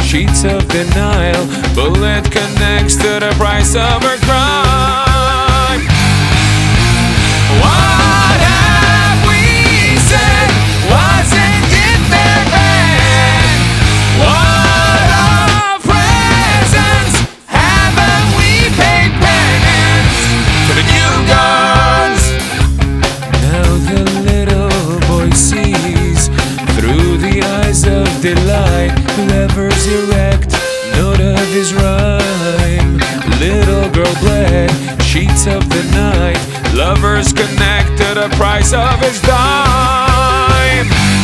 sheets of denial. Bullet connects to the price of her crime. What have we said? Wasn't it their band? What of presents haven't we paid penance for the new guns? Now the little boy sees through the eyes of delight. Levers erect, note of his rhyme. Little girl bled, sheets of the night. Lovers connect to the price of his dime.